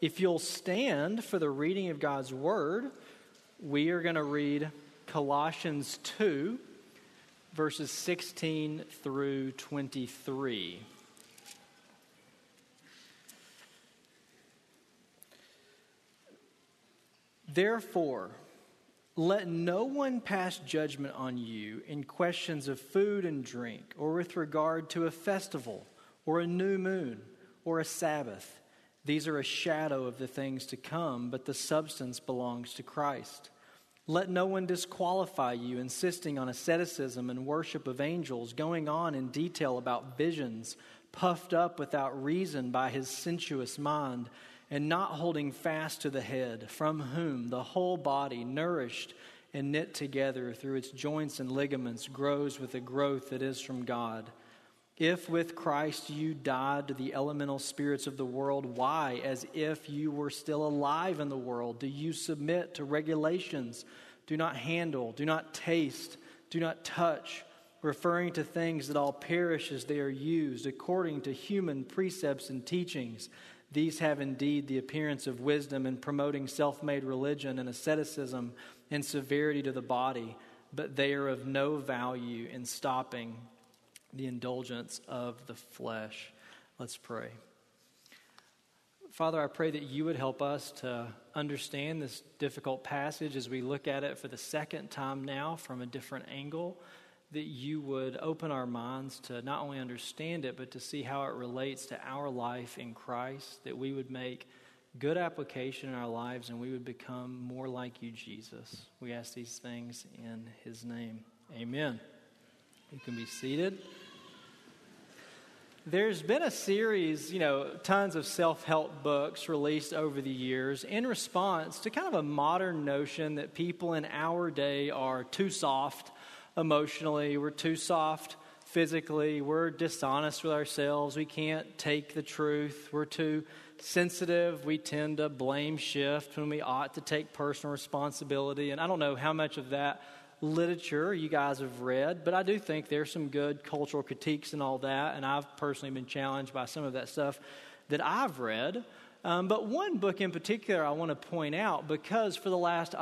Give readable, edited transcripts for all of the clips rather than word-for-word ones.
if you'll stand for the reading of God's Word, we are going to read Colossians 2, verses 16 through 23. Therefore, let no one pass judgment on you in questions of food and drink, or with regard to a festival, or a new moon, or a Sabbath. These are a shadow of the things to come, but the substance belongs to Christ. Let no one disqualify you, insisting on asceticism and worship of angels, going on in detail about visions, puffed up without reason by his sensuous mind, and not holding fast to the head, from whom the whole body, nourished and knit together through its joints and ligaments, grows with a growth that is from God. If with Christ you died to the elemental spirits of the world, why, as if you were still alive in the world, do you submit to regulations? Do not handle, do not taste, do not touch, referring to things that all perish as they are used, according to human precepts and teachings. These have indeed the appearance of wisdom in promoting self-made religion and asceticism and severity to the body, but they are of no value in stopping the indulgence of the flesh. Let's pray. Father, I pray that you would help us to understand this difficult passage as we look at it for the second time now from a different angle, that you would open our minds to not only understand it, but to see how it relates to our life in Christ, that we would make good application in our lives and we would become more like you, Jesus. We ask these things in his name. Amen. You can be seated. There's been a series, tons of self-help books released over the years in response to kind of a modern notion that people in our day are too soft emotionally, we're too soft physically, we're dishonest with ourselves, we can't take the truth, we're too sensitive, we tend to blame shift when we ought to take personal responsibility. And I don't know how much of that literature you guys have read, but I do think there's some good cultural critiques and all that, and I've personally been challenged by some of that stuff that I've read. But one book in particular I want to point out, because for the last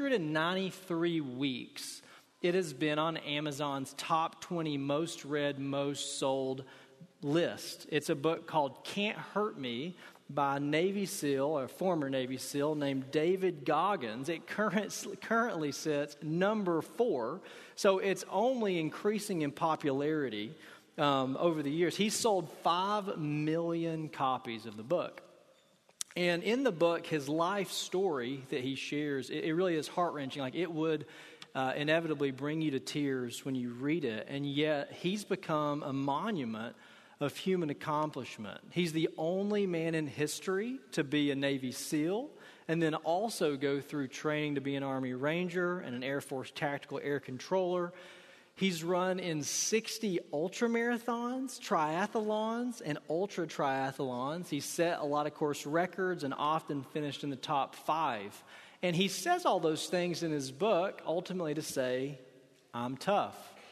193 weeks, it has been on Amazon's top 20 most read, most sold list. It's a book called Can't Hurt Me by Navy SEAL, or former Navy SEAL, named David Goggins. It currently sits number 4, so it's only increasing in popularity over the years. He's sold 5 million copies of the book. And in the book, his life story that he shares, it really is heart-wrenching. Like, it would inevitably bring you to tears when you read it, and yet he's become a monument of human accomplishment. He's the only man in history to be a Navy SEAL and then also go through training to be an Army Ranger and an Air Force Tactical Air Controller. He's run in 60 ultramarathons, triathlons, and ultra triathlons. He's set a lot of course records and often finished in the top 5. And he says all those things in his book ultimately to say, I'm tough,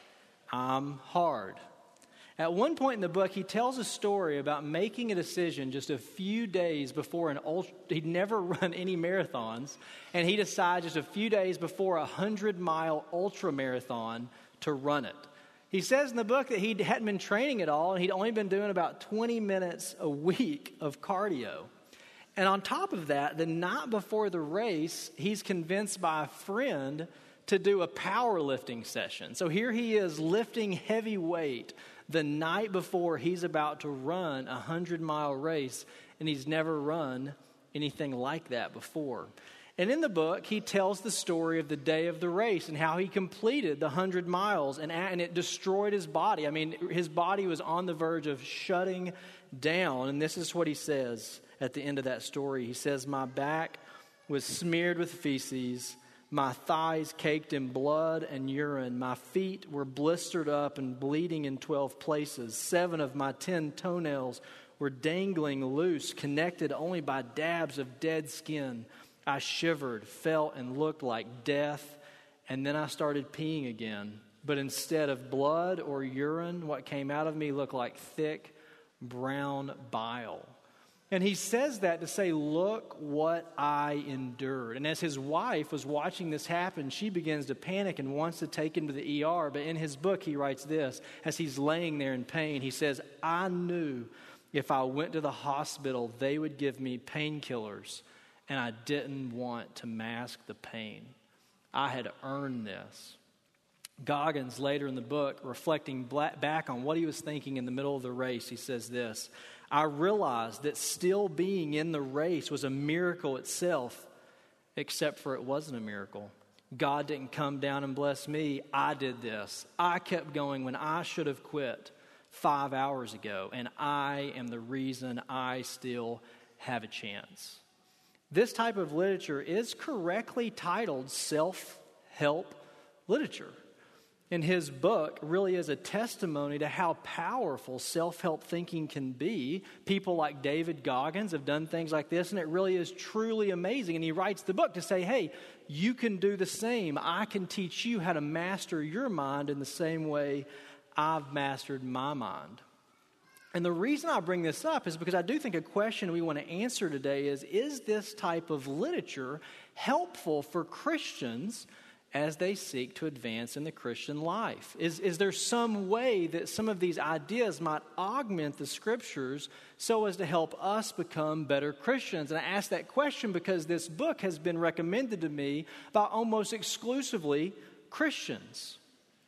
I'm hard. At one point in the book, he tells a story about making a decision just a few days before he'd never run any marathons, and he decides just a few days before a 100-mile ultra marathon to run it. He says in the book that he hadn't been training at all, and he'd only been doing about 20 minutes a week of cardio. And on top of that, the night before the race, he's convinced by a friend to do a powerlifting session. So here he is lifting heavy weight the night before he's about to run a 100-mile race, and he's never run anything like that before. And in the book, he tells the story of the day of the race and how he completed the 100 miles, and it destroyed his body. I mean, his body was on the verge of shutting down, and this is what he says at the end of that story. He says, "My back was smeared with feces, my thighs caked in blood and urine. My feet were blistered up and bleeding in 12 places. 7 of my 10 toenails were dangling loose, connected only by dabs of dead skin. I shivered, felt, and looked like death. And then I started peeing again. But instead of blood or urine, what came out of me looked like thick brown bile." And he says that to say, look what I endured. And as his wife was watching this happen, she begins to panic and wants to take him to the ER. But in his book, he writes this, as he's laying there in pain, he says, I knew if I went to the hospital, they would give me painkillers, and I didn't want to mask the pain. I had earned this. Goggins, later in the book, reflecting back on what he was thinking in the middle of the race, he says this, I realized that still being in the race was a miracle itself, except for it wasn't a miracle. God didn't come down and bless me. I did this. I kept going when I should have quit 5 hours ago, and I am the reason I still have a chance. This type of literature is correctly titled self-help literature. And his book really is a testimony to how powerful self-help thinking can be. People like David Goggins have done things like this, and it really is truly amazing. And he writes the book to say, hey, you can do the same. I can teach you how to master your mind in the same way I've mastered my mind. And the reason I bring this up is because I do think a question we want to answer today is this type of literature helpful for Christians as they seek to advance in the Christian life? Is there some way that some of these ideas might augment the Scriptures so as to help us become better Christians? And I ask that question because this book has been recommended to me by almost exclusively Christians.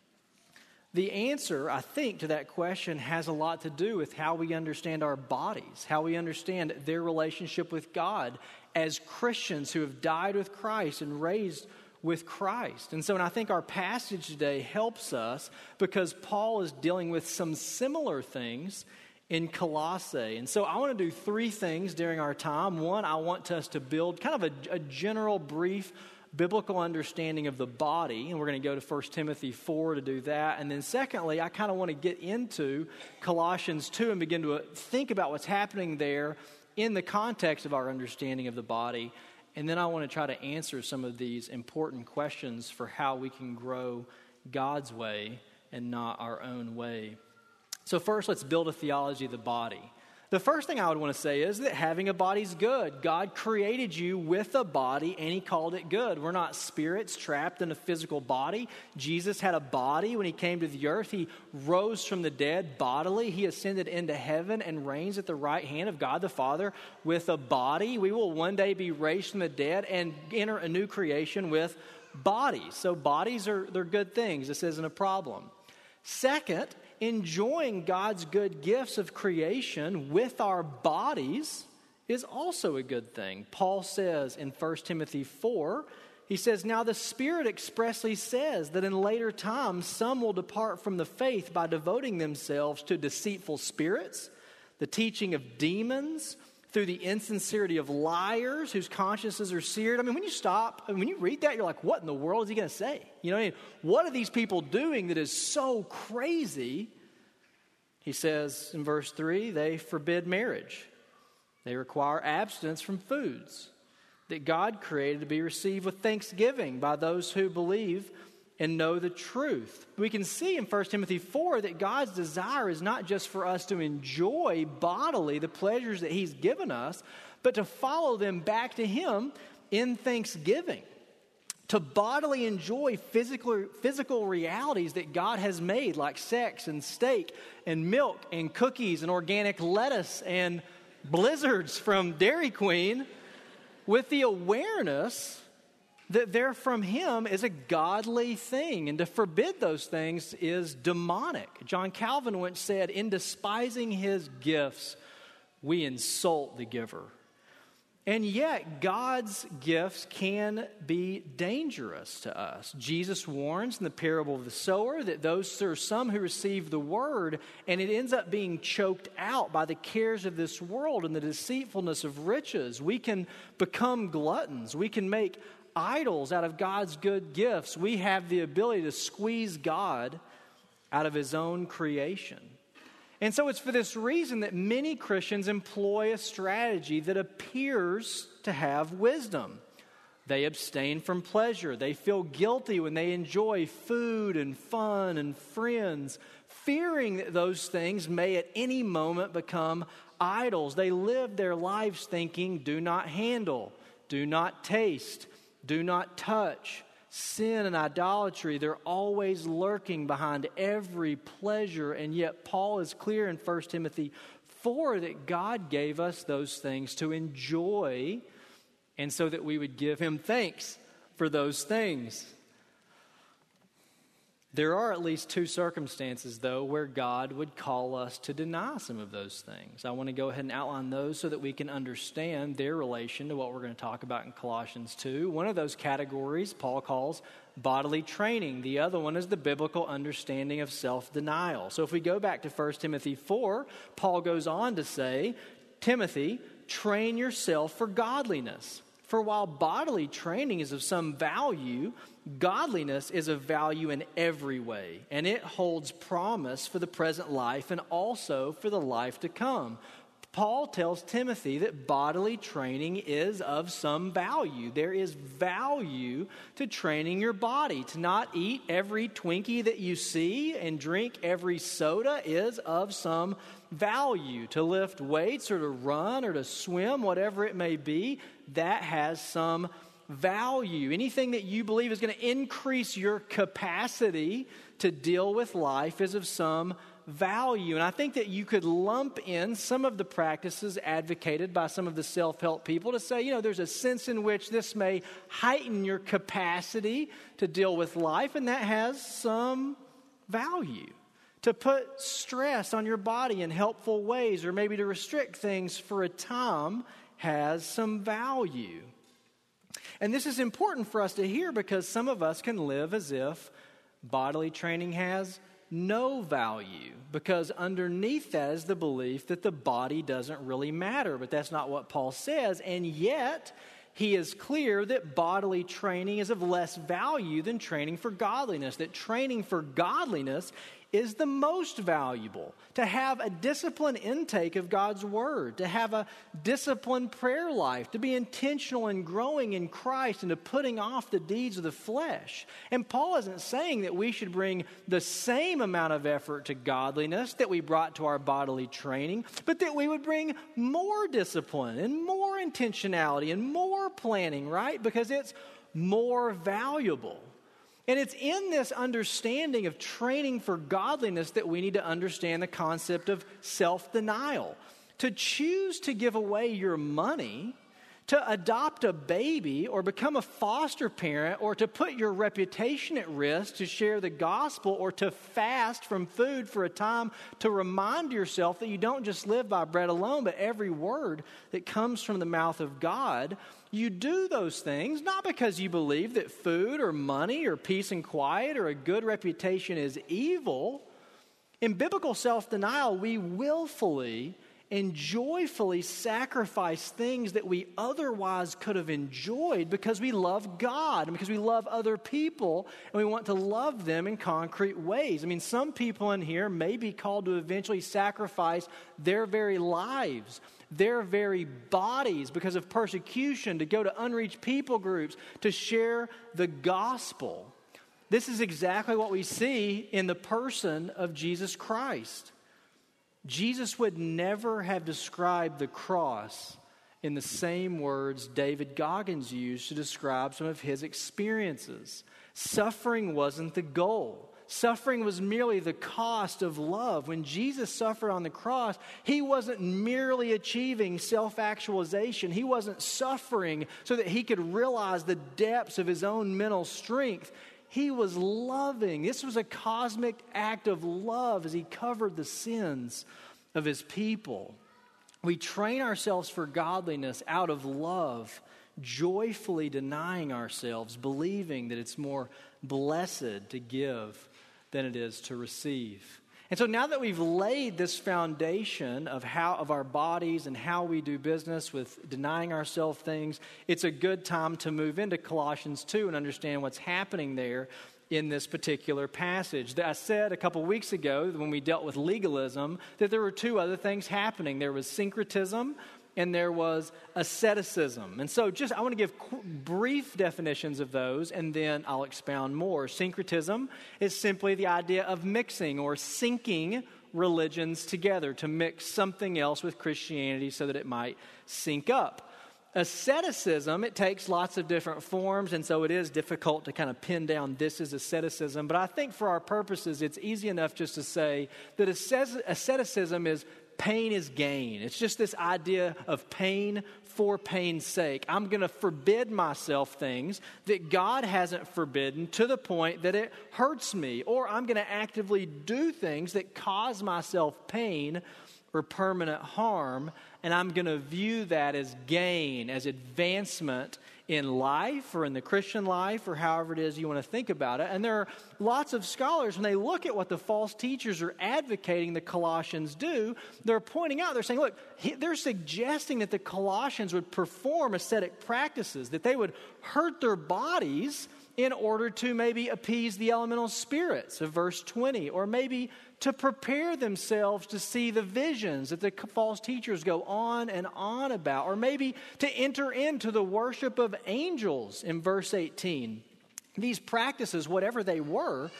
The answer, I think, to that question has a lot to do with how we understand our bodies, how we understand their relationship with God as Christians who have died with Christ and raised with Christ. And so, and I think our passage today helps us because Paul is dealing with some similar things in Colossae. And so I want to do three things during our time. One, I want us to build kind of a general, brief biblical understanding of the body, and we're going to go to 1 Timothy 4 to do that. And then secondly, I kind of want to get into Colossians 2 and begin to think about what's happening there in the context of our understanding of the body. And then I want to try to answer some of these important questions for how we can grow God's way and not our own way. So first, let's build a theology of the body. The first thing I would want to say is that having a body is good. God created you with a body, and He called it good. We're not spirits trapped in a physical body. Jesus had a body when He came to the earth. He rose from the dead bodily. He ascended into heaven and reigns at the right hand of God the Father with a body. We will one day be raised from the dead and enter a new creation with bodies. So bodies they're good things. This isn't a problem. Second, enjoying God's good gifts of creation with our bodies is also a good thing. Paul says in 1 Timothy 4, he says, now the Spirit expressly says that in later times some will depart from the faith by devoting themselves to deceitful spirits, the teaching of demons, through the insincerity of liars whose consciences are seared. I mean, when you stop, when you read that, you're like, what in the world is he going to say? You know what I mean? What are these people doing that is so crazy? He says in verse 3, they forbid marriage. They require abstinence from foods that God created to be received with thanksgiving by those who believe and know the truth. We can see in 1 Timothy 4 that God's desire is not just for us to enjoy bodily the pleasures that He's given us, but to follow them back to Him in thanksgiving. To bodily enjoy physical realities that God has made, like sex and steak and milk and cookies and organic lettuce and blizzards from Dairy Queen, with the awareness that they're from Him is a godly thing. And to forbid those things is demonic. John Calvin once said, in despising His gifts, we insult the giver. And yet, God's gifts can be dangerous to us. Jesus warns in the parable of the sower that there are some who receive the word, and it ends up being choked out by the cares of this world and the deceitfulness of riches. We can become gluttons. We can make idols out of God's good gifts. We have the ability to squeeze God out of His own creation. And so it's for this reason that many Christians employ a strategy that appears to have wisdom. They abstain from pleasure. They feel guilty when they enjoy food and fun and friends, fearing that those things may at any moment become idols. They live their lives thinking, do not handle, do not taste, do not touch. Sin and idolatry, they're always lurking behind every pleasure. And yet Paul is clear in 1 Timothy 4 that God gave us those things to enjoy, and so that we would give him thanks for those things. There are at least two circumstances, though, where God would call us to deny some of those things. I want to go ahead and outline those so that we can understand their relation to what we're going to talk about in Colossians 2. One of those categories Paul calls bodily training. The other one is the biblical understanding of self-denial. So if we go back to 1 Timothy 4, Paul goes on to say, Timothy, train yourself for godliness. For while bodily training is of some value, godliness is of value in every way, and it holds promise for the present life and also for the life to come. Paul tells Timothy that bodily training is of some value. There is value to training your body. To not eat every Twinkie that you see and drink every soda is of some value. To lift weights or to run or to swim, whatever it may be, that has some value. Anything that you believe is going to increase your capacity to deal with life is of some value. And I think that you could lump in some of the practices advocated by some of the self-help people to say, there's a sense in which this may heighten your capacity to deal with life, and that has some value. To put stress on your body in helpful ways, or maybe to restrict things for a time, has some value. And this is important for us to hear because some of us can live as if bodily training has no value, because underneath that is the belief that the body doesn't really matter. But that's not what Paul says. And yet, he is clear that bodily training is of less value than training for godliness, that training for godliness is the most valuable. To have a disciplined intake of God's Word, to have a disciplined prayer life, to be intentional in growing in Christ and to putting off the deeds of the flesh. And Paul isn't saying that we should bring the same amount of effort to godliness that we brought to our bodily training, but that we would bring more discipline and more intentionality and more planning, right? Because it's more valuable. And it's in this understanding of training for godliness that we need to understand the concept of self-denial. To choose to give away your money, to adopt a baby or become a foster parent, or to put your reputation at risk to share the gospel, or to fast from food for a time to remind yourself that you don't just live by bread alone, but every word that comes from the mouth of God. You do those things not because you believe that food or money or peace and quiet or a good reputation is evil. In biblical self-denial, we willfully and joyfully sacrifice things that we otherwise could have enjoyed because we love God and because we love other people and we want to love them in concrete ways. I mean, some people in here may be called to eventually sacrifice their very lives, their very bodies because of persecution, to go to unreached people groups, to share the gospel. This is exactly what we see in the person of Jesus Christ. Jesus would never have described the cross in the same words David Goggins used to describe some of his experiences. Suffering wasn't the goal. Suffering was merely the cost of love. When Jesus suffered on the cross, he wasn't merely achieving self-actualization. He wasn't suffering so that he could realize the depths of his own mental strength. He was loving. This was a cosmic act of love as he covered the sins of his people. We train ourselves for godliness out of love, joyfully denying ourselves, believing that it's more blessed to give than it is to receive. And so now that we've laid this foundation of our bodies and how we do business with denying ourselves things, it's a good time to move into Colossians 2 and understand what's happening there in this particular passage. I said a couple weeks ago when we dealt with legalism that there were two other things happening. There was syncretism and there was asceticism. And so I want to give brief definitions of those, and then I'll expound more. Syncretism is simply the idea of mixing or syncing religions together, to mix something else with Christianity so that it might sync up. Asceticism, it takes lots of different forms, and so it is difficult to kind of pin down this is asceticism. But I think for our purposes, it's easy enough just to say that asceticism is pain is gain. It's just this idea of pain for pain's sake. I'm going to forbid myself things that God hasn't forbidden to the point that it hurts me. Or I'm going to actively do things that cause myself pain or permanent harm, and I'm going to view that as gain, as advancement in life or in the Christian life or however it is you want to think about it. And there are lots of scholars, when they look at what the false teachers are advocating the Colossians do, they're pointing out, they're saying, look, they're suggesting that the Colossians would perform ascetic practices, that they would hurt their bodies in order to maybe appease the elemental spirits of verse 20, or maybe to prepare themselves to see the visions that the false teachers go on and on about, or maybe to enter into the worship of angels in verse 18. These practices, whatever they were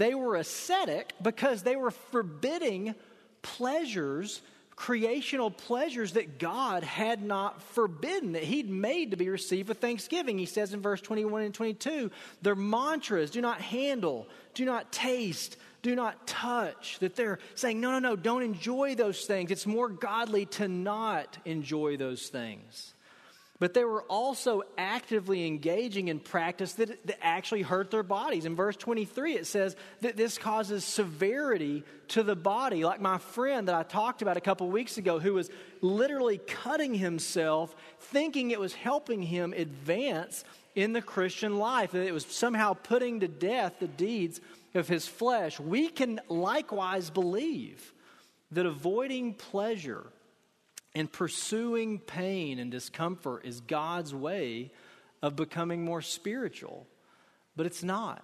ascetic because they were forbidding pleasures, creational pleasures that God had not forbidden, that he'd made to be received with thanksgiving. He says in verse 21 and 22, their mantras, do not handle, do not taste, do not touch, that they're saying, no, don't enjoy those things. It's more godly to not enjoy those things. But they were also actively engaging in practice that actually hurt their bodies. In verse 23, it says that this causes severity to the body. Like my friend that I talked about a couple weeks ago, who was literally cutting himself, thinking it was helping him advance in the Christian life, that it was somehow putting to death the deeds of his flesh. We can likewise believe that avoiding pleasure and pursuing pain and discomfort is God's way of becoming more spiritual. But it's not.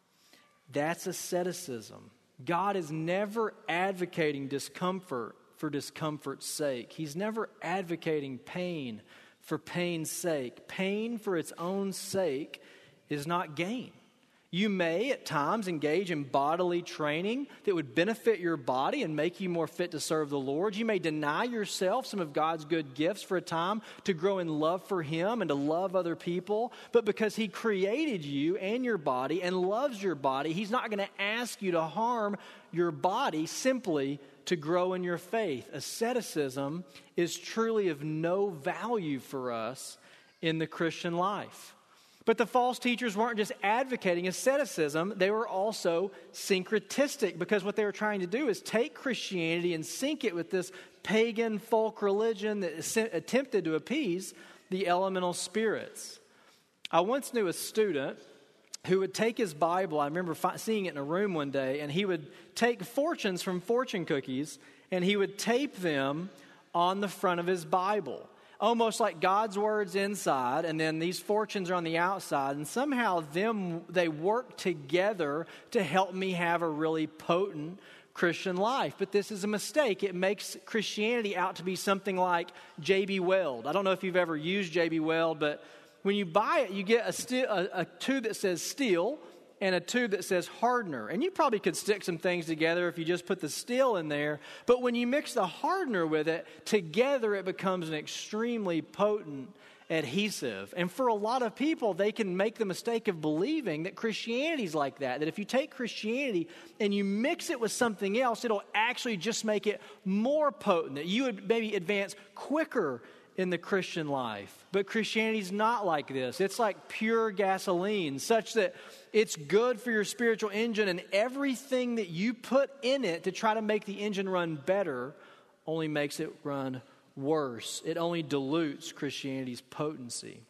That's asceticism. God is never advocating discomfort for discomfort's sake. He's never advocating pain for pain's sake. Pain for its own sake is not gain. You may at times engage in bodily training that would benefit your body and make you more fit to serve the Lord. You may deny yourself some of God's good gifts for a time to grow in love for Him and to love other people. But because He created you and your body and loves your body, He's not going to ask you to harm your body simply to grow in your faith. Asceticism is truly of no value for us in the Christian life. But the false teachers weren't just advocating asceticism, they were also syncretistic, because what they were trying to do is take Christianity and sync it with this pagan folk religion that attempted to appease the elemental spirits. I once knew a student who would take his Bible, I remember seeing it in a room one day, and he would take fortunes from fortune cookies and he would tape them on the front of his Bible. Almost like God's words inside, and then these fortunes are on the outside, and somehow they work together to help me have a really potent Christian life. But this is a mistake. It makes Christianity out to be something like J.B. Weld. I don't know if you've ever used J.B. Weld, but when you buy it, you get a tube that says steel and a tube that says hardener. And you probably could stick some things together if you just put the steel in there. But when you mix the hardener with it, together it becomes an extremely potent adhesive. And for a lot of people, they can make the mistake of believing that Christianity's like that. That if you take Christianity and you mix it with something else, it'll actually just make it more potent. That you would maybe advance quicker in the Christian life. But Christianity's not like this. It's like pure gasoline, such that it's good for your spiritual engine, and everything that you put in it to try to make the engine run better only makes it run worse. It only dilutes Christianity's potency.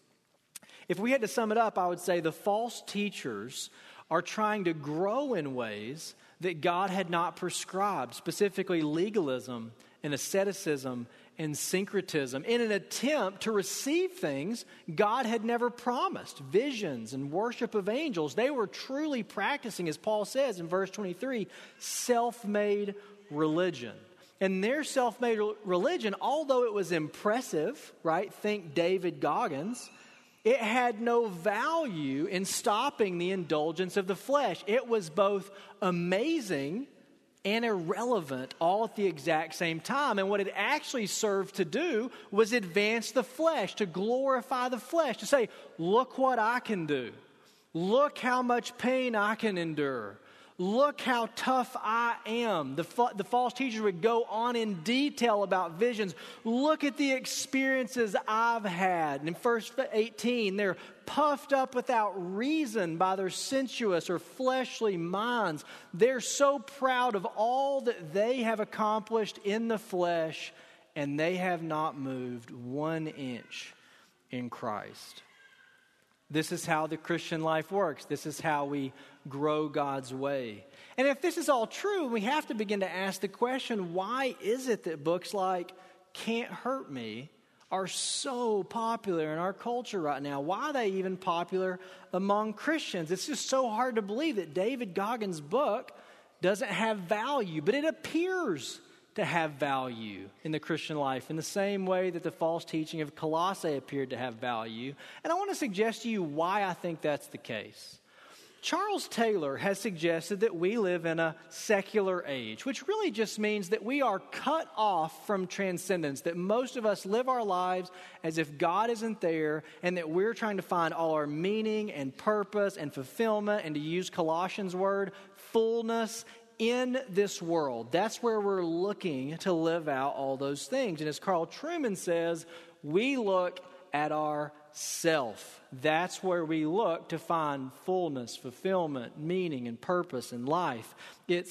If we had to sum it up, I would say the false teachers are trying to grow in ways that God had not prescribed, specifically legalism and asceticism and syncretism, in an attempt to receive things God had never promised, visions and worship of angels. They were truly practicing, as Paul says in verse 23, self-made religion. And their self-made religion, although it was impressive, right? Think David Goggins, it had no value in stopping the indulgence of the flesh. It was both amazing and irrelevant all at the exact same time. And what it actually served to do was advance the flesh, to glorify the flesh, to say, look what I can do. Look how much pain I can endure. Look how tough I am. The false teachers would go on in detail about visions. Look at the experiences I've had. And in verse 18, they're puffed up without reason by their sensuous or fleshly minds. They're so proud of all that they have accomplished in the flesh, and they have not moved 1 inch in Christ. This is how the Christian life works. This is how we grow God's way. And if this is all true, we have to begin to ask the question, why is it that books like Can't Hurt Me are so popular in our culture right now? Why are they even popular among Christians? It's just so hard to believe that David Goggins' book doesn't have value, but it appears to have value in the Christian life in the same way that the false teaching of Colossae appeared to have value. And I want to suggest to you why I think that's the case. Charles Taylor has suggested that we live in a secular age, which really just means that we are cut off from transcendence, that most of us live our lives as if God isn't there, and that we're trying to find all our meaning and purpose and fulfillment, and to use Colossians' word, fullness in this world. That's where we're looking to live out all those things. And as Carl Trueman says, we look at ourself. That's where we look to find fullness, fulfillment, meaning, and purpose in life. It's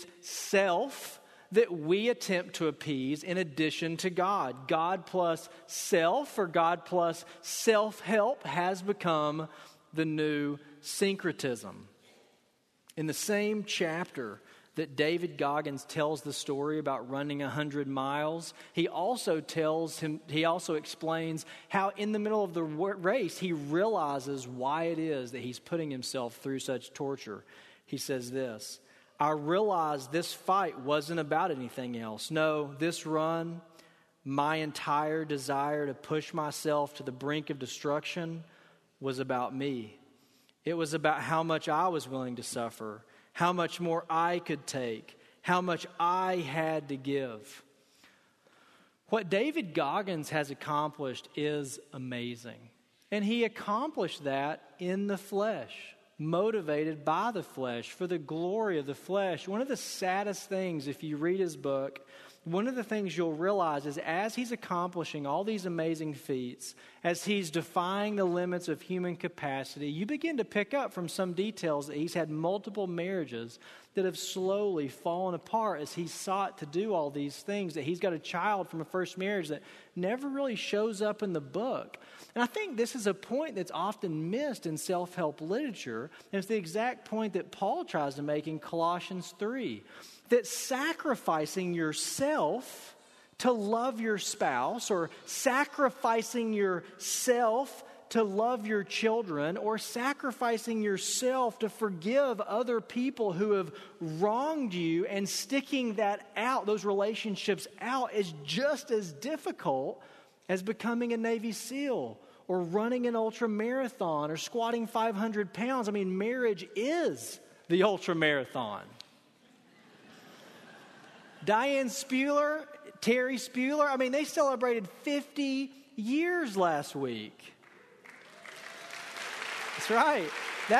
self that we attempt to appease in addition to God. God plus self, or God plus self-help, has become the new syncretism. In the same chapter that David Goggins tells the story about running 100 miles, he also explains how in the middle of the race he realizes why it is that he's putting himself through such torture. He says this, I realized this fight wasn't about anything else. No, this run, my entire desire to push myself to the brink of destruction, was about me. It was about how much I was willing to suffer, how much more I could take, how much I had to give. What David Goggins has accomplished is amazing. And he accomplished that in the flesh, motivated by the flesh, for the glory of the flesh. One of the saddest things, if you read his book, one of the things you'll realize is as he's accomplishing all these amazing feats, as he's defying the limits of human capacity, you begin to pick up from some details that he's had multiple marriages that have slowly fallen apart as he sought to do all these things, that he's got a child from a first marriage that never really shows up in the book. And I think this is a point that's often missed in self-help literature, and it's the exact point that Paul tries to make in Colossians 3. That sacrificing yourself to love your spouse, or sacrificing yourself to love your children, or sacrificing yourself to forgive other people who have wronged you, and sticking that out, those relationships out, is just as difficult as becoming a Navy SEAL or running an ultra marathon or squatting 500 pounds. I mean, marriage is the ultra marathon. Diane Spuler, Terry Spuler, I mean, they celebrated 50 years last week. That's right.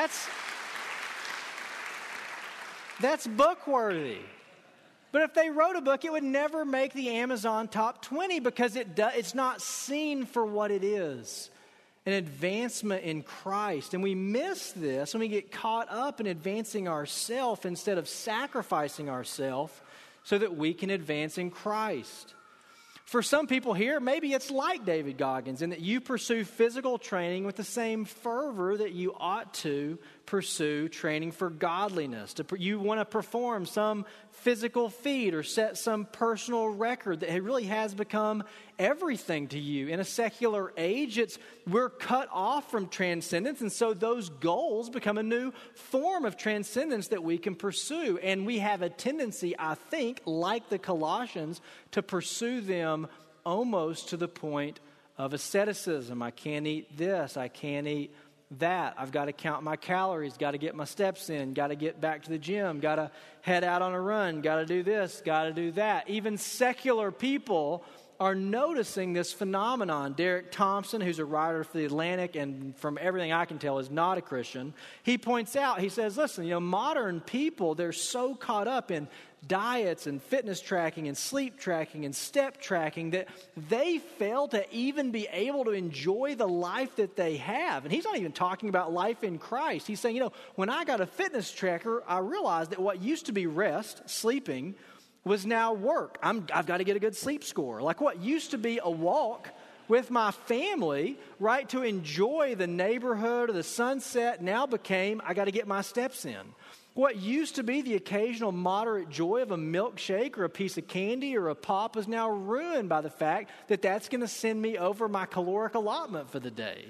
That's book-worthy. But if they wrote a book, it would never make the Amazon top 20 because it's not seen for what it is, an advancement in Christ. And we miss this when we get caught up in advancing ourselves instead of sacrificing ourselves so that we can advance in Christ. For some people here, maybe it's like David Goggins in that you pursue physical training with the same fervor that you ought to pursue training for godliness. You want to perform some physical feat or set some personal record that really has become everything to you. In a secular age, we're cut off from transcendence, and so those goals become a new form of transcendence that we can pursue. And we have a tendency, I think, like the Colossians, to pursue them almost to the point of asceticism. I can't eat this, I can't eat that. I've got to count my calories, got to get my steps in, got to get back to the gym, got to head out on a run, got to do this, got to do that. Even secular people are noticing this phenomenon. Derek Thompson, who's a writer for The Atlantic and from everything I can tell is not a Christian, he points out, he says, listen, modern people, they're so caught up in diets and fitness tracking and sleep tracking and step tracking that they fail to even be able to enjoy the life that they have. And he's not even talking about life in Christ. He's saying, when I got a fitness tracker, I realized that what used to be rest, sleeping, was now work. I've got to get a good sleep score. Like what used to be a walk with my family, right, to enjoy the neighborhood or the sunset now became, I got to get my steps in. What used to be the occasional moderate joy of a milkshake or a piece of candy or a pop is now ruined by the fact that that's going to send me over my caloric allotment for the day.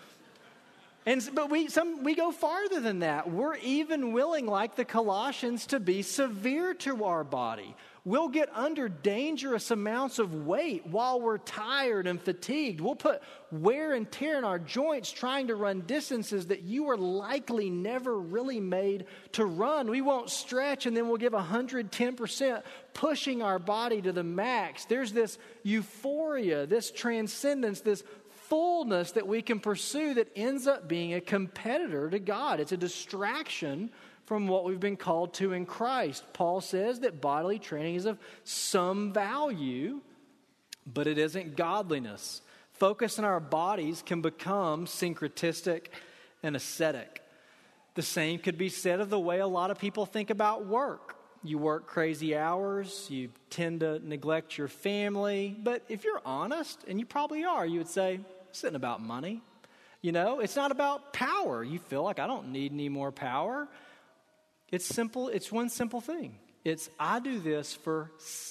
But we go farther than that. We're even willing, like the Colossians, to be severe to our body. We'll get under dangerous amounts of weight while we're tired and fatigued. We'll put wear and tear in our joints trying to run distances that you were likely never really made to run. We won't stretch, and then we'll give 110%, pushing our body to the max. There's this euphoria, this transcendence, this fullness that we can pursue that ends up being a competitor to God. It's a distraction from what we've been called to in Christ. Paul says that bodily training is of some value, but it isn't godliness. Focus on our bodies can become syncretistic and ascetic. The same could be said of the way a lot of people think about work. You work crazy hours, you tend to neglect your family, but if you're honest, and you probably are, you would say, this isn't about money. It's not about power. You feel like I don't need any more power. It's simple. It's one simple thing. It's I do this for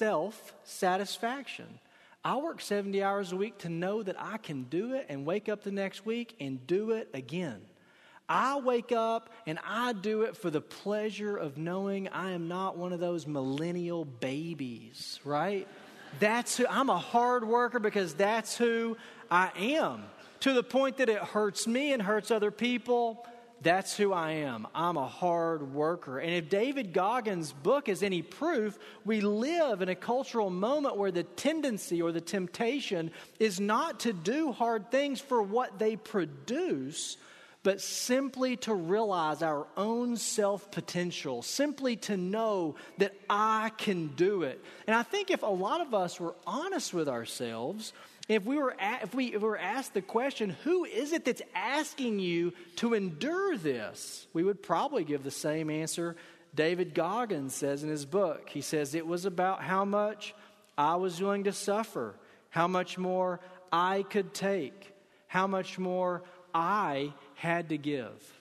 self-satisfaction. I work 70 hours a week to know that I can do it and wake up the next week and do it again. I wake up and I do it for the pleasure of knowing I am not one of those millennial babies, right? I'm a hard worker because that's who I am. To the point that it hurts me and hurts other people, that's who I am. I'm a hard worker. And if David Goggins' book is any proof, we live in a cultural moment where the tendency or the temptation is not to do hard things for what they produce, but simply to realize our own self-potential, simply to know that I can do it. And I think if a lot of us were honest with ourselves, if we were asked the question, who is it that's asking you to endure this? We would probably give the same answer David Goggins says in his book. He says it was about how much I was willing to suffer, how much more I could take, how much more I had to give.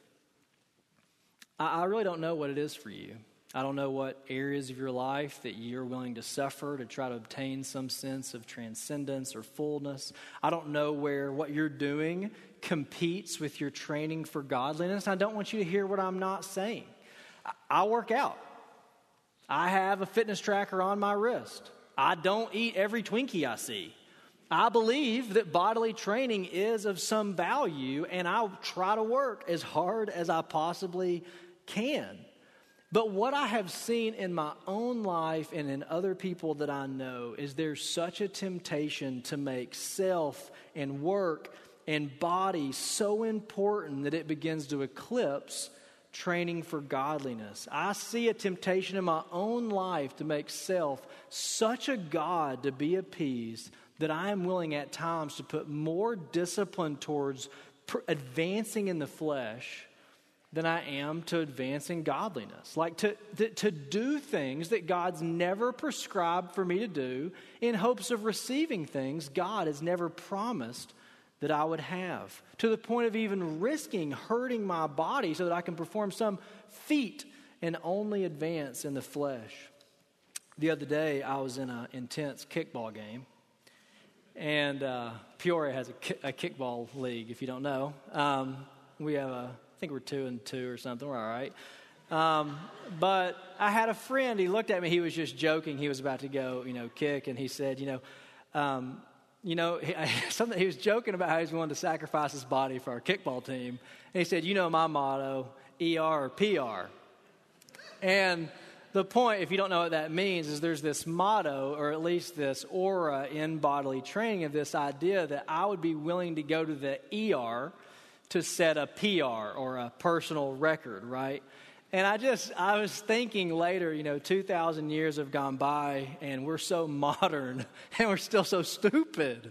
I really don't know what it is for you. I don't know what areas of your life that you're willing to suffer to try to obtain some sense of transcendence or fullness. I don't know where what you're doing competes with your training for godliness. I don't want you to hear what I'm not saying. I work out. I have a fitness tracker on my wrist. I don't eat every Twinkie I see. I believe that bodily training is of some value, and I'll try to work as hard as I possibly can. But what I have seen in my own life and in other people that I know is there's such a temptation to make self and work and body so important that it begins to eclipse training for godliness. I see a temptation in my own life to make self such a god to be appeased that I am willing at times to put more discipline towards advancing in the flesh than I am to advancing godliness. Like to do things that God's never prescribed for me to do in hopes of receiving things God has never promised that I would have. To the point of even risking hurting my body so that I can perform some feat and only advance in the flesh. The other day, I was in an intense kickball game. And Peoria has a kickball league, if you don't know. We have I think we're 2-2 or something. We're all right. But I had a friend, he looked at me, he was just joking. He was about to go, kick. And he said, He was joking about how he was willing to sacrifice his body for our kickball team. And he said, my motto, ER or PR. And the point, if you don't know what that means, is there's this motto, or at least this aura in bodily training of this idea that I would be willing to go to the ER to set a PR or a personal record, right? And I was thinking later, 2,000 years have gone by and we're so modern and we're still so stupid.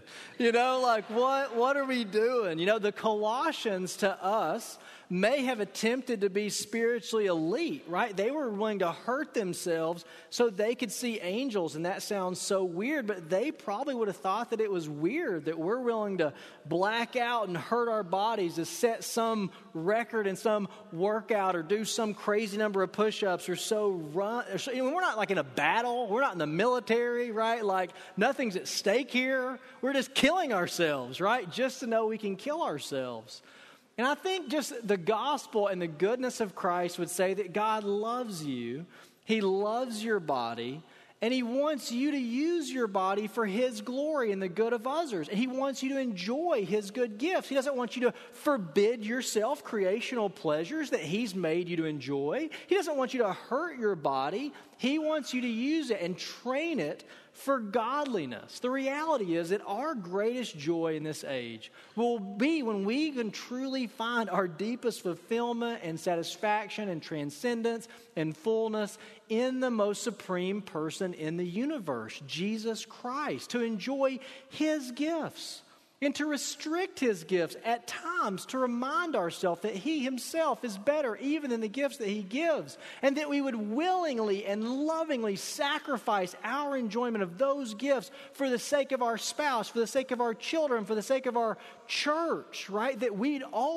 What are we doing? The Colossians to us may have attempted to be spiritually elite, right? They were willing to hurt themselves so they could see angels, and that sounds so weird, but they probably would have thought that it was weird that we're willing to black out and hurt our bodies to set some record in some workout or do some crazy number of push-ups or run. We're not like in a battle. We're not in the military, right? Like nothing's at stake here. We're just killing ourselves, right? Just to know we can kill ourselves. And I think just the gospel and the goodness of Christ would say that God loves you. He loves your body. And He wants you to use your body for His glory and the good of others. And He wants you to enjoy His good gifts. He doesn't want you to forbid yourself creational pleasures that He's made you to enjoy. He doesn't want you to hurt your body. He wants you to use it and train it for godliness. The reality is that our greatest joy in this age will be when we can truly find our deepest fulfillment and satisfaction and transcendence and fullness in the most supreme person in the universe, Jesus Christ, to enjoy His gifts and to restrict His gifts at times to remind ourselves that He Himself is better even than the gifts that He gives, and that we would willingly and lovingly sacrifice our enjoyment of those gifts for the sake of our spouse, for the sake of our children, for the sake of our church, right? That we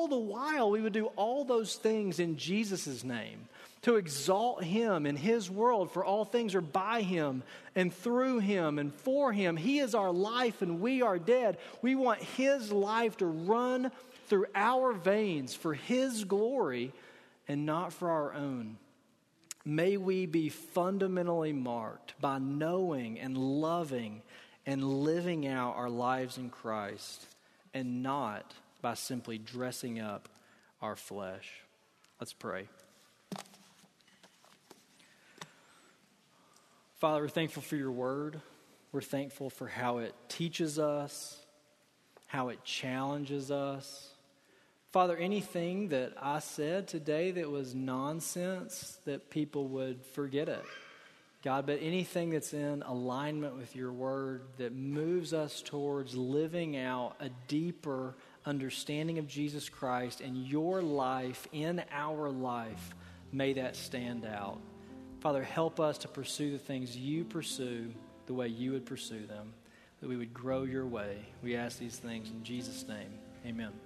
would do all those things in Jesus' name, to exalt Him in His world, for all things are by Him and through Him and for Him. He is our life and we are dead. We want His life to run through our veins for His glory and not for our own. May we be fundamentally marked by knowing and loving and living out our lives in Christ, and not by simply dressing up our flesh. Let's pray. Father, we're thankful for your word. We're thankful for how it teaches us, how it challenges us. Father, anything that I said today that was nonsense, that people would forget it. God, but anything that's in alignment with your word that moves us towards living out a deeper understanding of Jesus Christ and your life in our life, may that stand out. Father, help us to pursue the things you pursue the way you would pursue them, that we would grow your way. We ask these things in Jesus' name. Amen.